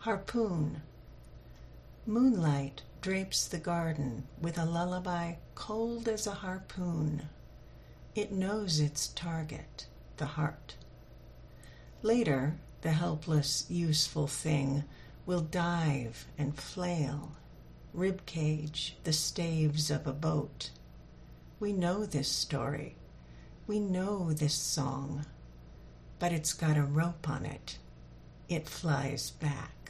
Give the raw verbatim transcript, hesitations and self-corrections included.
Harpoon. Moonlight drapes the garden with a lullaby cold as a harpoon. It knows its target, the heart. Later, the helpless, useful thing will dive and flail, ribcage the staves of a boat. We know this story. We know this song. But it's got a rope on it. It flies back.